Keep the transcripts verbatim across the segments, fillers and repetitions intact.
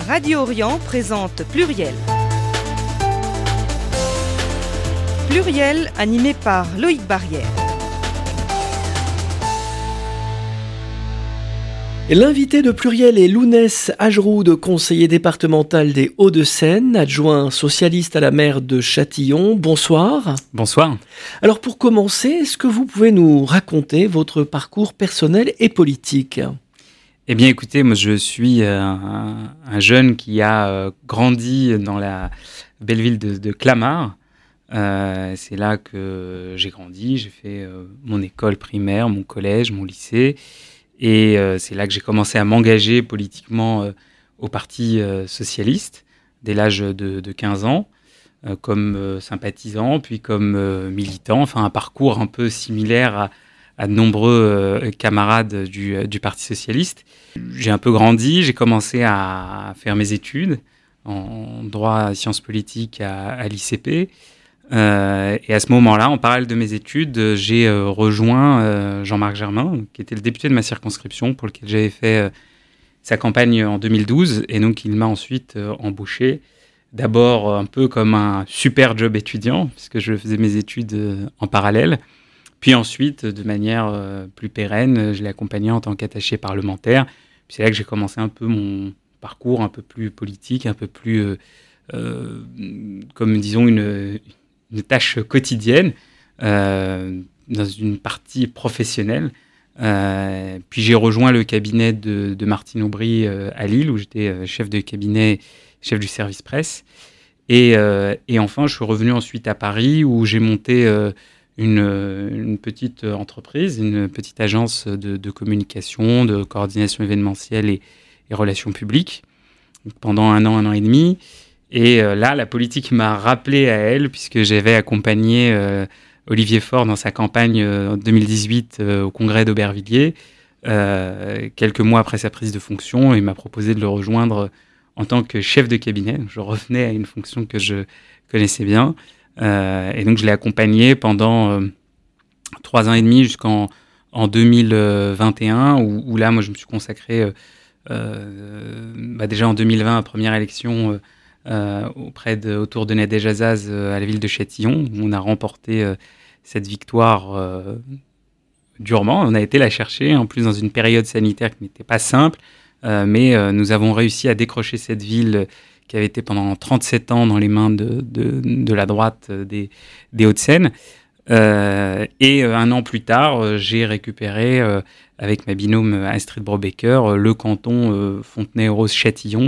Radio Orient présente Pluriel. Pluriel animé par Loïc Barrière. L'invité de Pluriel est Lounès Ajroud, conseiller départemental des Hauts-de-Seine, adjoint socialiste à la maire de Châtillon. Bonsoir. Bonsoir. Alors pour commencer, est-ce que vous pouvez nous raconter votre parcours personnel et politique ? Eh bien écoutez, moi je suis euh, un, un jeune qui a euh, grandi dans la belle ville de, de Clamart. Euh, c'est là que j'ai grandi, j'ai fait euh, mon école primaire, mon collège, mon lycée. Et euh, c'est là que j'ai commencé à m'engager politiquement euh, au Parti euh, socialiste, dès l'âge de, de quinze ans, euh, comme euh, sympathisant, puis comme euh, militant. Enfin, un parcours un peu similaire à, à de nombreux euh, camarades du, du Parti socialiste. J'ai un peu grandi, j'ai commencé à faire mes études en droit et sciences politiques à, à l'I C P. Euh, et à ce moment-là, en parallèle de mes études, j'ai euh, rejoint euh, Jean-Marc Germain, qui était le député de ma circonscription, pour lequel j'avais fait euh, sa campagne en deux mille douze. Et donc, il m'a ensuite euh, embauché, d'abord euh, un peu comme un super job étudiant, puisque je faisais mes études euh, en parallèle. Puis ensuite, de manière euh, plus pérenne, je l'ai accompagné en tant qu'attaché parlementaire. Puis c'est là que j'ai commencé un peu mon parcours un peu plus politique, un peu plus, euh, euh, comme disons, une... une tâche quotidienne euh, dans une partie professionnelle. Euh, puis j'ai rejoint le cabinet de, de Martine Aubry euh, à Lille, où j'étais euh, chef de cabinet, chef du service presse. Et, euh, et enfin, je suis revenu ensuite à Paris, où j'ai monté euh, une, une petite entreprise, une petite agence de, de communication, de coordination événementielle et, et relations publiques, pendant un an, un an et demi. Et euh, là, la politique m'a rappelé à elle, puisque j'avais accompagné euh, Olivier Faure dans sa campagne euh, en deux mille dix-huit euh, au congrès d'Aubervilliers, euh, quelques mois après sa prise de fonction, et il m'a proposé de le rejoindre en tant que chef de cabinet. Je revenais à une fonction que je connaissais bien. Euh, et donc, je l'ai accompagné pendant euh, trois ans et demi jusqu'en en deux mille vingt et un, où, où là, moi, je me suis consacré euh, euh, bah déjà en deux mille vingt, à première élection, euh, Euh, auprès de, autour de Nadège Azaz euh, à la ville de Châtillon. On a remporté euh, cette victoire euh, durement. On a été la chercher, en plus dans une période sanitaire qui n'était pas simple, euh, mais euh, nous avons réussi à décrocher cette ville qui avait été pendant trente-sept ans dans les mains de, de, de la droite des, des Hauts-de-Seine. Euh, et euh, un an plus tard, euh, j'ai récupéré, euh, avec ma binôme Astrid Brobecker, euh, le canton euh, Fontenay-aux-Roses-Châtillon,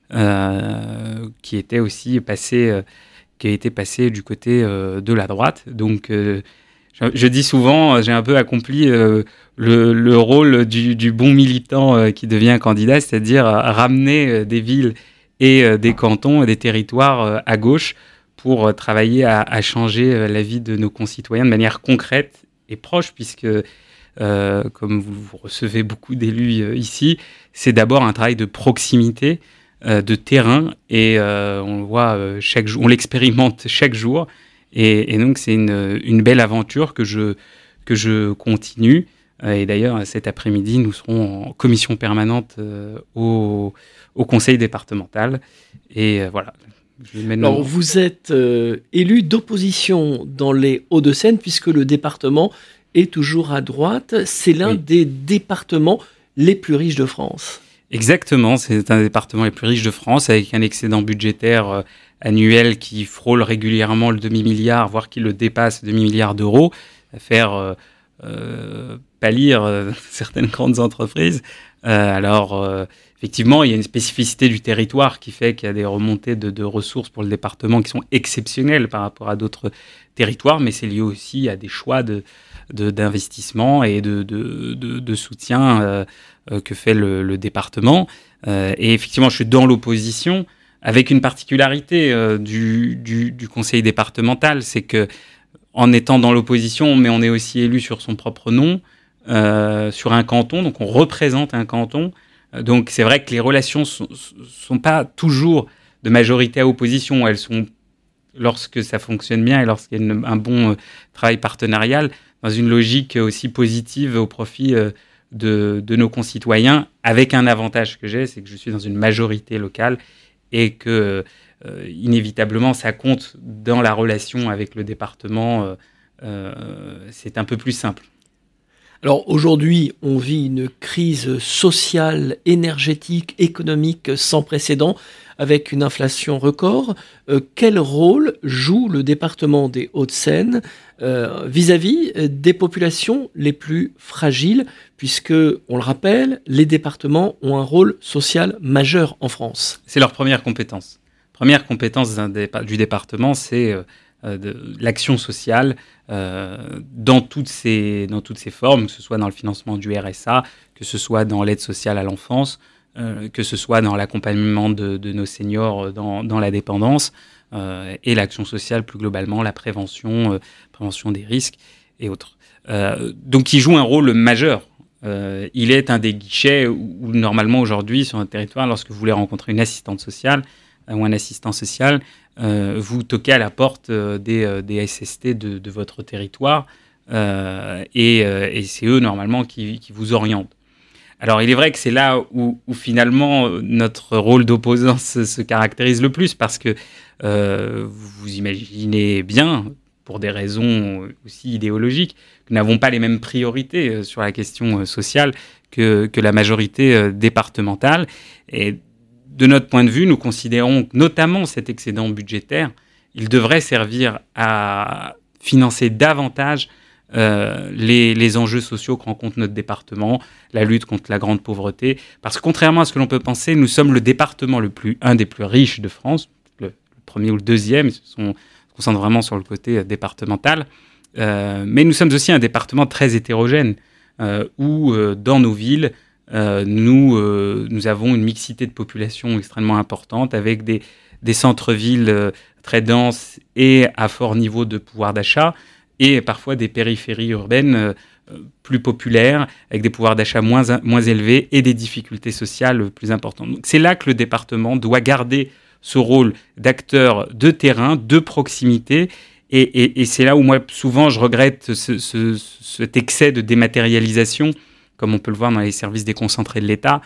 Euh, qui était aussi passé, euh, qui a été passé du côté euh, de la droite. Donc, euh, je, je dis souvent, j'ai un peu accompli euh, le, le rôle du, du bon militant euh, qui devient candidat, c'est-à-dire euh, ramener euh, des villes et euh, des cantons et des territoires euh, à gauche pour euh, travailler à, à changer euh, la vie de nos concitoyens de manière concrète et proche, puisque euh, comme vous, vous recevez beaucoup d'élus euh, ici, c'est d'abord un travail de proximité, de terrain, et euh, on le voit euh, chaque jour, on l'expérimente chaque jour, et, et donc c'est une, une belle aventure que je, que je continue. Euh, et d'ailleurs, cet après-midi, nous serons en commission permanente euh, au, au conseil départemental. Et euh, voilà. Maintenant... Alors, vous êtes euh, élu d'opposition dans les Hauts-de-Seine, puisque le département est toujours à droite. C'est l'un oui. des départements les plus riches de France. Exactement, c'est un des départements les plus riches de France, avec un excédent budgétaire euh, annuel qui frôle régulièrement le demi-milliard, voire qui le dépasse, demi-milliard d'euros, à faire euh, euh, pâlir euh, certaines grandes entreprises. Euh, alors, euh, effectivement, il y a une spécificité du territoire qui fait qu'il y a des remontées de, de ressources pour le département qui sont exceptionnelles par rapport à d'autres territoires, mais c'est lié aussi à des choix de, de, d'investissement et de, de, de, de soutien euh, que fait le, le département. Euh, et effectivement, je suis dans l'opposition, avec une particularité euh, du, du, du conseil départemental, c'est que en étant dans l'opposition, mais on est aussi élu sur son propre nom, euh, sur un canton, donc on représente un canton. Euh, donc c'est vrai que les relations sont, sont pas toujours de majorité à opposition, elles sont, lorsque ça fonctionne bien et lorsqu'il y a une, un bon euh, travail partenarial, dans une logique aussi positive au profit euh, de, de nos concitoyens, avec un avantage que j'ai, c'est que je suis dans une majorité locale et que, euh, inévitablement, ça compte dans la relation avec le département. Euh, euh, c'est un peu plus simple. Alors aujourd'hui, on vit une crise sociale, énergétique, économique sans précédent, avec une inflation record. Euh, quel rôle joue le département des Hauts-de-Seine euh, vis-à-vis des populations les plus fragiles, puisque, on le rappelle, les départements ont un rôle social majeur en France? C'est leur première compétence. Première compétence d'un dé- du département, c'est euh, de l'action sociale euh, dans, toutes ses, dans toutes ses formes, que ce soit dans le financement du R S A, que ce soit dans l'aide sociale à l'enfance, euh, que ce soit dans l'accompagnement de, de nos seniors dans, dans la dépendance, euh, et l'action sociale plus globalement, la prévention, euh, prévention des risques et autres. Euh, donc il joue un rôle majeur. Euh, il est un des guichets où, où normalement aujourd'hui sur un territoire, lorsque vous voulez rencontrer une assistante sociale euh, ou un assistant social, Euh, vous toquez à la porte euh, des, euh, des S S T de, de votre territoire euh, et, euh, et c'est eux normalement qui, qui vous orientent. Alors il est vrai que c'est là où, où finalement notre rôle d'opposant se, se caractérise le plus, parce que euh, vous imaginez bien, pour des raisons aussi idéologiques, que nous n'avons pas les mêmes priorités sur la question sociale que, que la majorité départementale. Et de notre point de vue, nous considérons que notamment cet excédent budgétaire, il devrait servir à financer davantage euh, les, les enjeux sociaux que rencontre notre département, la lutte contre la grande pauvreté. Parce que contrairement à ce que l'on peut penser, nous sommes le département le plus, un des plus riches de France, le, le premier ou le deuxième, ils se concentrent vraiment sur le côté départemental. Euh, mais nous sommes aussi un département très hétérogène, euh, où euh, dans nos villes, Euh, nous, euh, nous avons une mixité de population extrêmement importante, avec des, des centres-villes euh, très denses et à fort niveau de pouvoir d'achat, et parfois des périphéries urbaines euh, plus populaires, avec des pouvoirs d'achat moins, moins élevés et des difficultés sociales plus importantes. Donc, c'est là que le département doit garder ce rôle d'acteur de terrain, de proximité, et, et, et c'est là où moi, souvent, je regrette ce, ce, cet excès de dématérialisation, comme on peut le voir dans les services déconcentrés de l'État,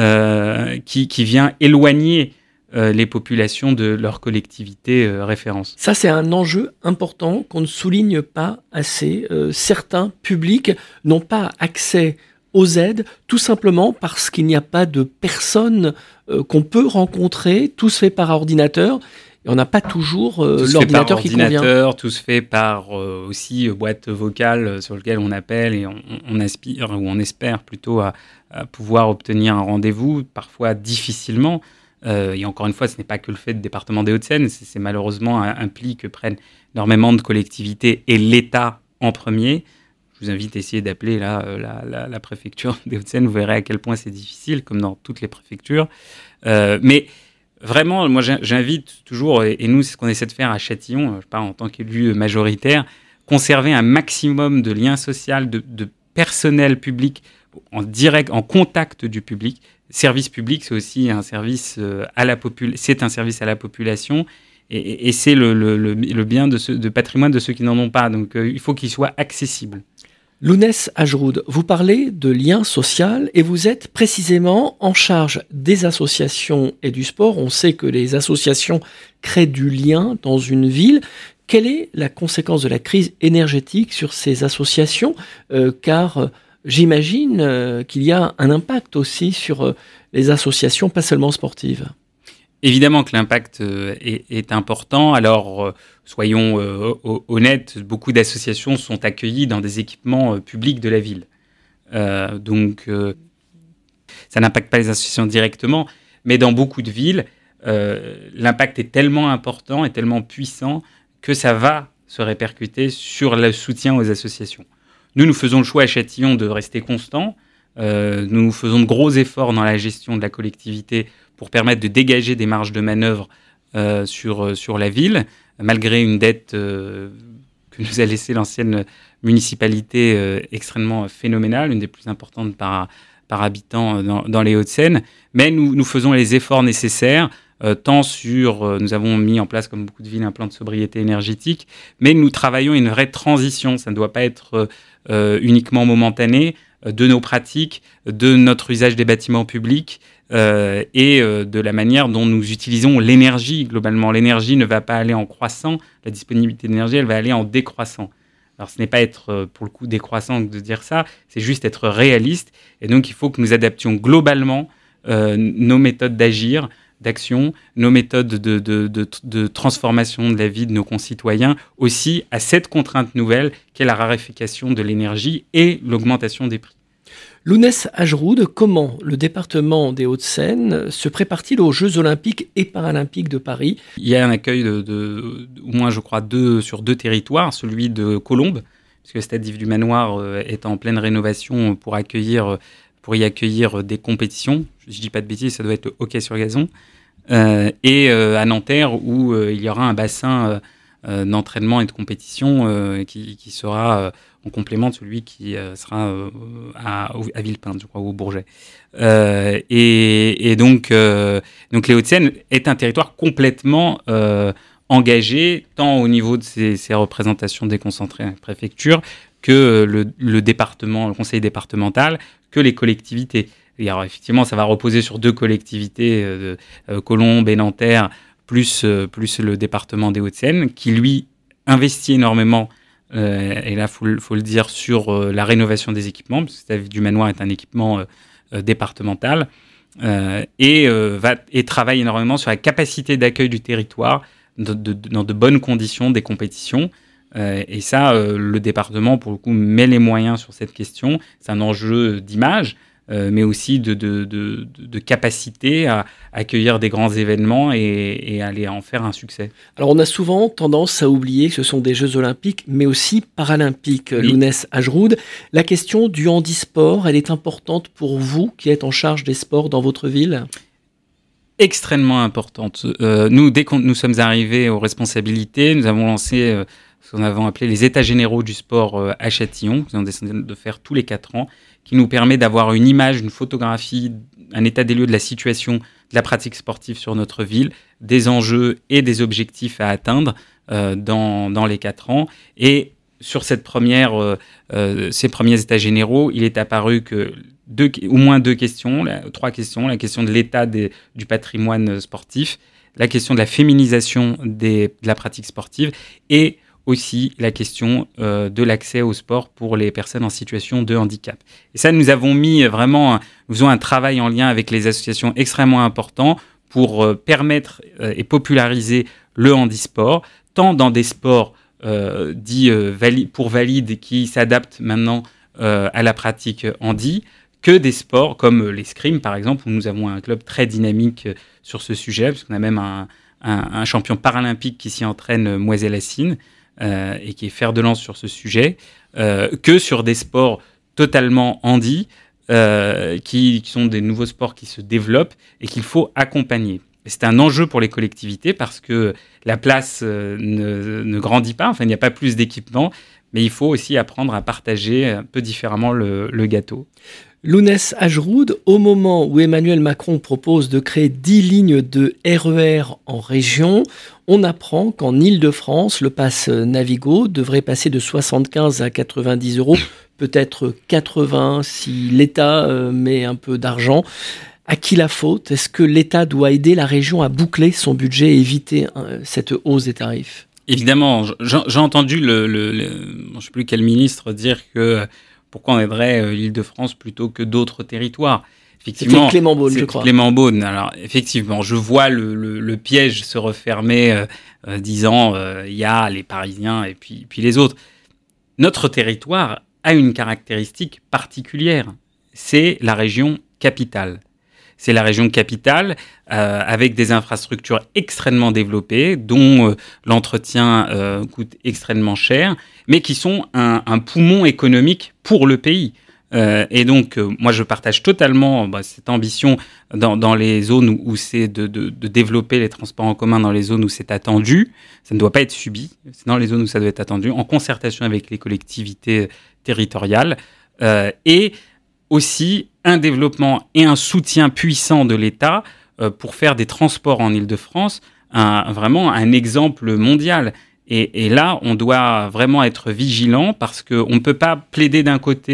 euh, qui, qui vient éloigner euh, les populations de leur collectivité euh, référence. Ça, c'est un enjeu important qu'on ne souligne pas assez. Euh, certains publics n'ont pas accès aux aides, tout simplement parce qu'il n'y a pas de personnes euh, qu'on peut rencontrer. Tout se fait par ordinateur. Et on n'a pas toujours euh, l'ordinateur qui convient. Tout se fait par euh, aussi euh, boîte vocale sur laquelle on appelle et on, on aspire, ou on espère plutôt à, à pouvoir obtenir un rendez-vous, parfois difficilement. Euh, et encore une fois, ce n'est pas que le fait du département des Hauts-de-Seine, c'est, c'est malheureusement un, un pli que prennent énormément de collectivités et l'État en premier. Je vous invite à essayer d'appeler là, la, la, la préfecture des Hauts-de-Seine, vous verrez à quel point c'est difficile, comme dans toutes les préfectures. Euh, mais vraiment, moi j'invite toujours, et nous c'est ce qu'on essaie de faire à Châtillon, je parle en tant qu'élu majoritaire, conserver un maximum de liens sociaux, de, de personnel public en direct, en contact du public. Service public, c'est aussi un service à la population, c'est un service à la population, et, et, et c'est le, le, le, le bien de, ceux, de patrimoine de ceux qui n'en ont pas. Donc euh, il faut qu'il soit accessible. Lounès Ajroud, vous parlez de lien social et vous êtes précisément en charge des associations et du sport. On sait que les associations créent du lien dans une ville. Quelle est la conséquence de la crise énergétique sur ces associations ? euh, Car euh, j'imagine euh, qu'il y a un impact aussi sur euh, les associations, pas seulement sportives. Évidemment que l'impact euh, est, est important. Alors, euh, soyons euh, honnêtes, beaucoup d'associations sont accueillies dans des équipements euh, publics de la ville. Euh, donc, euh, ça n'impacte pas les associations directement, mais dans beaucoup de villes, euh, l'impact est tellement important et tellement puissant que ça va se répercuter sur le soutien aux associations. Nous, nous faisons le choix à Châtillon de rester constants. Euh, nous faisons de gros efforts dans la gestion de la collectivité pour permettre de dégager des marges de manœuvre euh, sur, sur la ville, malgré une dette euh, que nous a laissée l'ancienne municipalité euh, extrêmement phénoménale, une des plus importantes par, par habitant dans, dans les Hauts-de-Seine. Mais nous, nous faisons les efforts nécessaires, euh, tant sur... Euh, nous avons mis en place, comme beaucoup de villes, un plan de sobriété énergétique, mais nous travaillons une vraie transition. Ça ne doit pas être euh, uniquement momentané. de nos pratiques, de notre usage des bâtiments publics euh, et euh, de la manière dont nous utilisons l'énergie. Globalement, l'énergie ne va pas aller en croissant, la disponibilité d'énergie, elle va aller en décroissant. Alors, ce n'est pas être, pour le coup, décroissant de dire ça, c'est juste être réaliste. Et donc, il faut que nous adaptions globalement euh, nos méthodes d'agir, d'action, nos méthodes de, de, de, de transformation de la vie de nos concitoyens, aussi à cette contrainte nouvelle qu'est la raréfaction de l'énergie et l'augmentation des prix. Lounès Ajroud, comment le département des Hauts-de-Seine se prépare-t-il aux Jeux Olympiques et Paralympiques de Paris ? Il y a un accueil de, de, de au moins, je crois, deux, sur deux territoires, celui de Colombes, puisque le stade Yves du Manoir euh, est en pleine rénovation pour, accueillir, pour y accueillir des compétitions. Je ne dis pas de bêtises, ça doit être le hockey sur gazon. Euh, et euh, à Nanterre, où euh, il y aura un bassin euh, d'entraînement et de compétition euh, qui, qui sera euh, en complément de celui qui euh, sera euh, à, à Villepinte, je crois, ou au Bourget. Euh, et, et donc, euh, donc les Hauts-de-Seine est un territoire complètement euh, engagé, tant au niveau de ses, ses représentations déconcentrées à la préfecture, que le, le département, le conseil départemental, que les collectivités. Et alors, effectivement, ça va reposer sur deux collectivités, euh, euh, Colombes et Nanterre, plus, euh, plus le département des Hauts-de-Seine, qui, lui, investit énormément, euh, et là, il faut, faut le dire, sur euh, la rénovation des équipements, parce que le stade du Manoir est un équipement euh, euh, départemental, euh, et, euh, va, et travaille énormément sur la capacité d'accueil du territoire de, de, de, dans de bonnes conditions des compétitions. Euh, et ça, euh, le département, pour le coup, met les moyens sur cette question. C'est un enjeu d'image, Euh, mais aussi de, de, de, de capacité à accueillir des grands événements et, et à aller en faire un succès. Alors on a souvent tendance à oublier que ce sont des Jeux Olympiques, mais aussi Paralympiques. Oui. Lounès Ajroud, la question du handisport, elle est importante pour vous qui êtes en charge des sports dans votre ville ? Extrêmement importante. Euh, nous, dès que nous sommes arrivés aux responsabilités, nous avons lancé euh, ce qu'on avait appelé les états généraux du sport euh, à Châtillon, que nous avons décidé de faire tous les quatre ans, qui nous permet d'avoir une image, une photographie, un état des lieux de la situation de la pratique sportive sur notre ville, des enjeux et des objectifs à atteindre euh, dans, dans les quatre ans. Et sur cette première, euh, euh, ces premiers états généraux, il est apparu que deux, au moins deux questions, la, trois questions, la question de l'état des, du patrimoine sportif, la question de la féminisation des, de la pratique sportive et aussi la question euh, de l'accès au sport pour les personnes en situation de handicap. Et ça, nous avons mis vraiment, nous faisons un travail en lien avec les associations extrêmement important pour euh, permettre euh, et populariser le handisport, tant dans des sports euh, dits euh, vali- pour valides qui s'adaptent maintenant euh, à la pratique handi, que des sports comme l'escrime, par exemple, où nous avons un club très dynamique euh, sur ce sujet, parce qu'on a même un, un, un champion paralympique qui s'y entraîne, Moiselle Assine, Euh, et qui est fer de lance sur ce sujet, euh, que sur des sports totalement handi, euh, qui, qui sont des nouveaux sports qui se développent et qu'il faut accompagner. Et c'est un enjeu pour les collectivités parce que la place euh, ne, ne grandit pas, enfin il n'y a pas plus d'équipements, mais il faut aussi apprendre à partager un peu différemment le, le gâteau. Lounès Ajroud, au moment où Emmanuel Macron propose de créer dix lignes de R E R en région, on apprend qu'en Île-de-France, le pass Navigo devrait passer de soixante-quinze à quatre-vingt-dix euros, peut-être quatre-vingts si l'État met un peu d'argent. À qui la faute ? Est-ce que l'État doit aider la région à boucler son budget et éviter cette hausse des tarifs ? Évidemment, j'ai, j'ai entendu le, le, le, je ne sais plus quel ministre dire que pourquoi on aiderait euh, l'Île-de-France plutôt que d'autres territoires. Effectivement, c'était Clément Beaune, je crois. Clément Beaune. Alors, effectivement, je vois le, le, le piège se refermer, euh, euh, disant il euh, y a les Parisiens et puis, puis les autres. Notre territoire a une caractéristique particulière. C'est la région capitale. C'est la région capitale euh, avec des infrastructures extrêmement développées, dont euh, l'entretien euh, coûte extrêmement cher, mais qui sont un, un poumon économique pour le pays. Euh, et donc, euh, moi, je partage totalement bah, cette ambition dans, dans les zones où, où c'est de, de, de développer les transports en commun, dans les zones où c'est attendu. Ça ne doit pas être subi. C'est dans les zones où ça doit être attendu, en concertation avec les collectivités territoriales. Euh, et aussi un développement et un soutien puissant de l'État euh, pour faire des transports en Île-de-France un, vraiment un exemple mondial. Et, et là, on doit vraiment être vigilant parce qu'on ne peut pas plaider d'un côté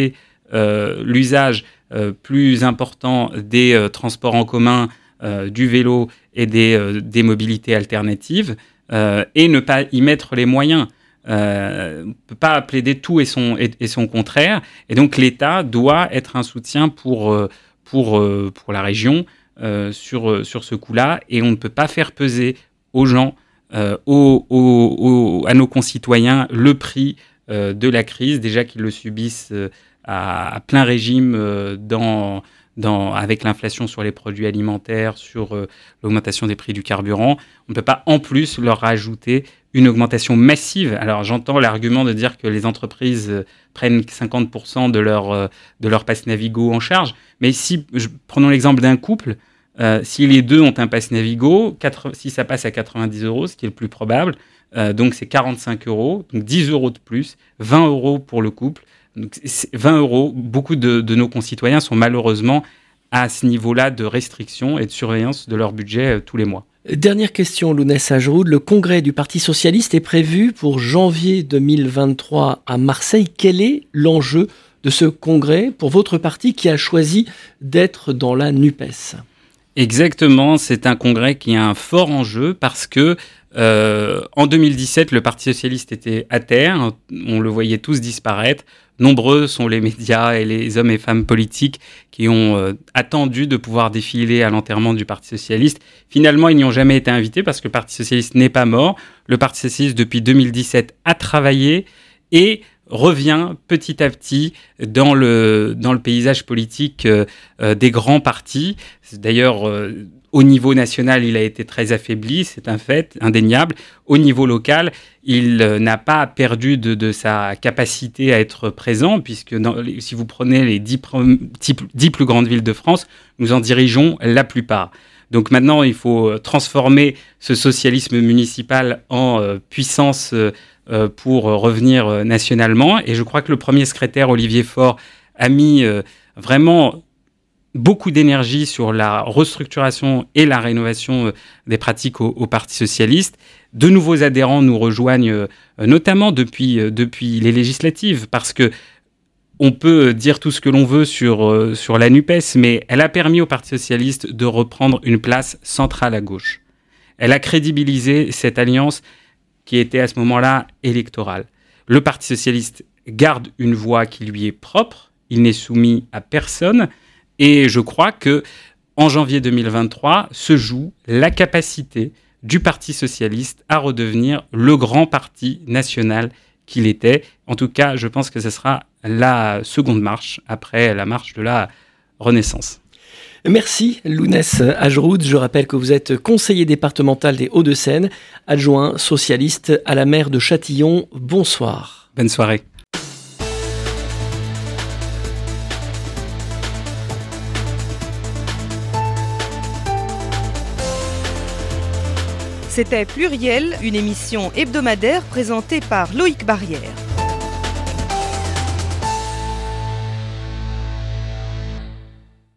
euh, l'usage euh, plus important des euh, transports en commun, euh, du vélo et des, euh, des mobilités alternatives, euh, et ne pas y mettre les moyens. Euh, on ne peut pas plaider tout et son, et, et son contraire. Et donc l'État doit être un soutien pour, euh, pour, euh, pour la région euh, sur, sur ce coup-là. Et on ne peut pas faire peser aux gens, euh, aux, aux, aux, à nos concitoyens, le prix euh, de la crise, déjà qu'ils le subissent euh, à, à plein régime euh, dans... Dans, avec l'inflation sur les produits alimentaires, sur euh, l'augmentation des prix du carburant. On ne peut pas en plus leur rajouter une augmentation massive. Alors j'entends l'argument de dire que les entreprises euh, prennent cinquante pour cent de leur, euh, de leur pass Navigo en charge, mais si, je, prenons l'exemple d'un couple, euh, si les deux ont un pass Navigo, quatre, si ça passe à quatre-vingt-dix euros, ce qui est le plus probable, euh, donc c'est quarante-cinq euros, donc dix euros de plus, vingt euros pour le couple. Donc, vingt euros, beaucoup de, de nos concitoyens sont malheureusement à ce niveau-là de restriction et de surveillance de leur budget euh, tous les mois. Dernière question, Lounès Ajroud. Le congrès du Parti socialiste est prévu pour janvier deux mille vingt-trois à Marseille. Quel est l'enjeu de ce congrès pour votre parti qui a choisi d'être dans la NUPES ? Exactement, c'est un congrès qui a un fort enjeu parce que euh, en deux mille dix-sept, le Parti socialiste était à terre, on le voyait tous disparaître. Nombreux sont les médias et les hommes et femmes politiques qui ont euh, attendu de pouvoir défiler à l'enterrement du Parti socialiste. Finalement, ils n'y ont jamais été invités parce que le Parti socialiste n'est pas mort. Le Parti socialiste, depuis deux mille dix-sept, a travaillé et revient petit à petit dans le, dans le paysage politique euh, euh, des grands partis. D'ailleurs, euh, au niveau national, il a été très affaibli, c'est un fait indéniable. Au niveau local, il euh, n'a pas perdu de, de sa capacité à être présent, puisque dans, si vous prenez les dix, dix plus grandes villes de France, nous en dirigeons la plupart. Donc maintenant, il faut transformer ce socialisme municipal en euh, puissance euh, euh, pour revenir euh, nationalement. Et je crois que le premier secrétaire, Olivier Faure, a mis euh, vraiment beaucoup d'énergie sur la restructuration et la rénovation euh, des pratiques au, au Parti socialiste. De nouveaux adhérents nous rejoignent, euh, notamment depuis, euh, depuis les législatives, parce que on peut dire tout ce que l'on veut sur, euh, sur la NUPES, mais elle a permis au Parti socialiste de reprendre une place centrale à gauche. Elle a crédibilisé cette alliance qui était à ce moment-là électorale. Le Parti socialiste garde une voix qui lui est propre, il n'est soumis à personne, et je crois que en janvier deux mille vingt-trois se joue la capacité du Parti socialiste à redevenir le grand parti national qu'il était. En tout cas, je pense que ce sera la seconde marche après la marche de la Renaissance. Merci Lounès Ajroud. Je rappelle que vous êtes conseiller départemental des Hauts-de-Seine, adjoint socialiste à la maire de Châtillon. Bonsoir. Bonne soirée. C'était Pluriel, une émission hebdomadaire présentée par Loïc Barrière.